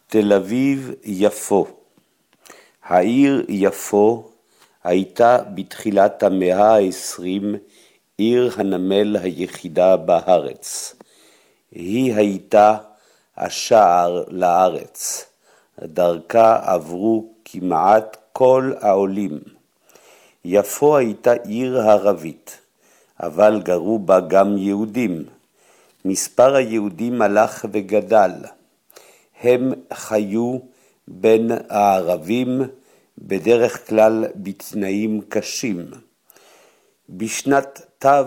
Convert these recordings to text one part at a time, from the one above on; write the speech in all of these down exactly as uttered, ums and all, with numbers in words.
תל אביב יפו. העיר יפו הייתה בתחילת המאה העשרים עיר הנמל היחידה בארץ. היא הייתה השער לארץ. דרכה עברו כמעט כל העולים. יפו הייתה עיר ערבית, אבל גרו בה גם יהודים. מספר היהודים הלך וגדל. הם חיו בין הערבים בדרך כלל בתנאים קשים. בשנת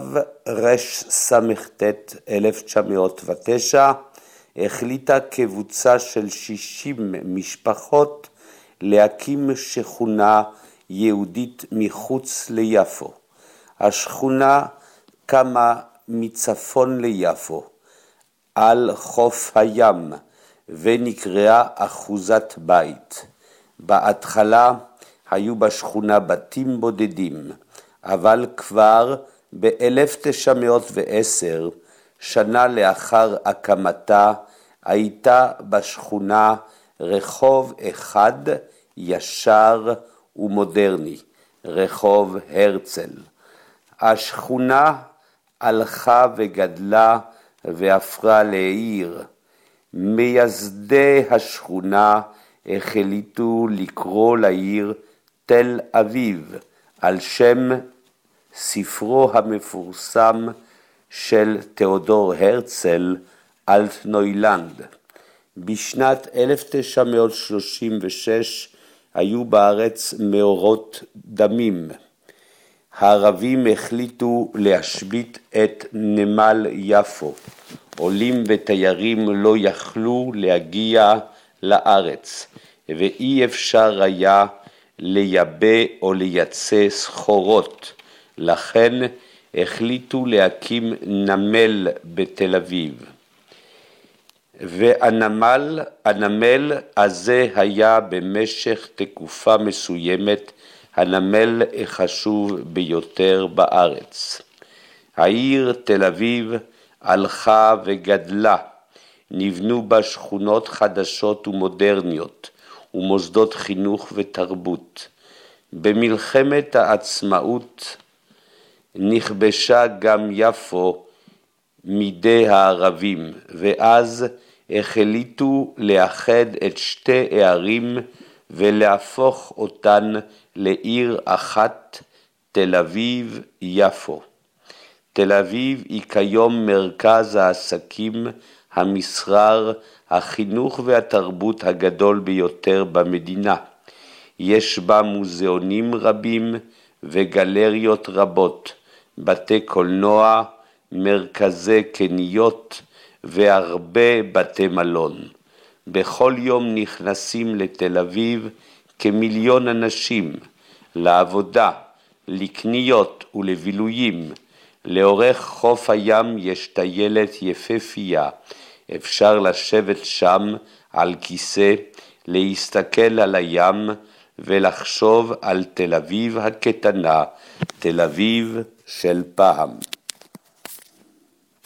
תרס"ט אלף תשע מאות ותשע החליטה קבוצה של שישים משפחות להקים שכונה יהודית מחוץ ליפו. השכונה קמה מצפון ליפו, על חוף הים, ונקראה אחוזת בית. בהתחלה היו בשכונה בתים בודדים, אבל כבר ב-אלף תשע מאות ועשר, שנה לאחר הקמתה, הייתה בשכונה רחוב אחד ישר ומודרני, רחוב הרצל. השכונה הלכה וגדלה והפכה לעיר. מייסדי השכונה החליטו לקרוא לעיר תל אביב, על שם ספרו המפורסם של תיאודור הרצל, אלטנוילנד. בשנת אלף תשע מאות שלושים ושש היו בארץ מאורות דמים. הערבים החליטו להשבית את נמל יפו. עולים ותיירים לא יכלו להגיע לארץ, ואי אפשר היה לייבא או לייצא סחורות. לכן החליטו להקים נמל בתל אביב. והנמל, הנמל הזה היה במשך תקופה מסוימת הנמל החשוב ביותר בארץ. העיר תל אביב הלכה וגדלה. נבנו בה שכונות חדשות ומודרניות ומוסדות חינוך ותרבות. במלחמת העצמאות נכבשה גם יפו מידי הערבים, ואז החליטו לאחד את שתי הערים ולהפוך אותן לעיר אחת, תל אביב יפו. תל אביב היא כיום מרכז העסקים, המסחר, החינוך והתרבות הגדול ביותר במדינה. יש בה מוזיאונים רבים וגלריות רבות, בתי קולנוע, מרכזי קניות והרבה בתי מלון. בכל יום נכנסים לתל אביב כמיליון אנשים, לעבודה, לקניות ולבילויים. לאורך חוף הים יש טיילת יפהפייה. אפשר לשבת שם על כיסא, להסתכל על הים ולחשוב על תל אביב הקטנה, תל אביב של פעם.